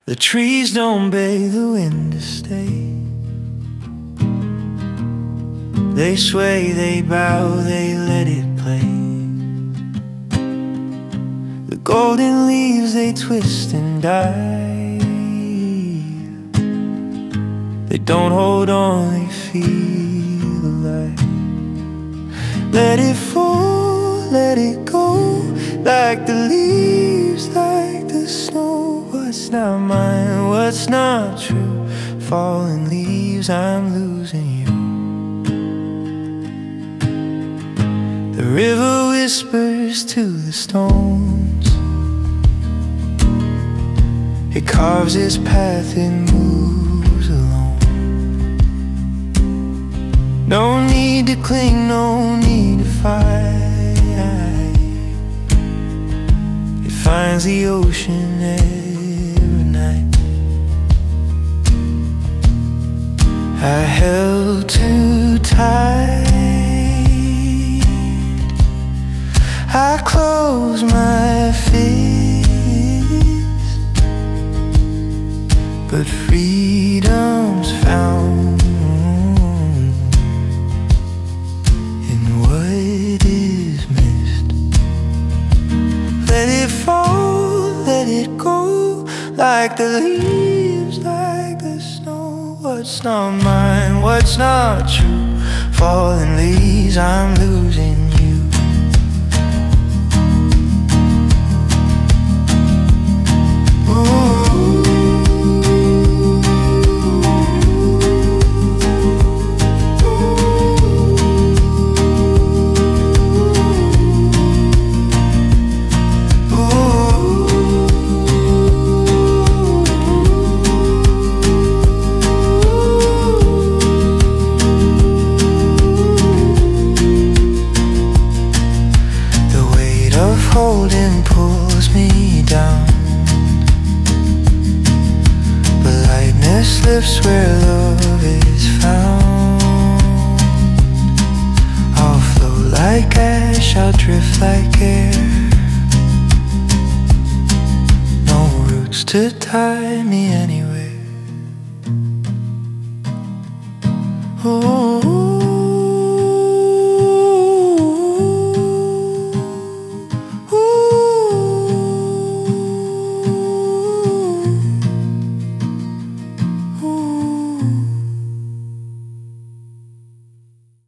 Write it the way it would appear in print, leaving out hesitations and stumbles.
The trees don't beg the wind to stay. They sway, they bow, they let it play. The golden leaves, they twist and dive. They don't hold on, they feel alive. Let it fall, let it go, like the leaves, like the snow. What's not mine, what's not true? Falling leaves, I'm losing you. The river whispers to the stones. It carves its path and moves alone. No need to cling, no need to fight. It finds the ocean every night. I held too tight. I close my fist, but freedom's found in what is missed. Let it fall, let it go, like the leaves, like the snow. What's not mine, what's not true? Falling leaves, I'm losing you. Holding pulls me down, but lightness lifts where love is found. I'll float like ash, I'll drift like air. No roots to tie me anywhere. Ooh.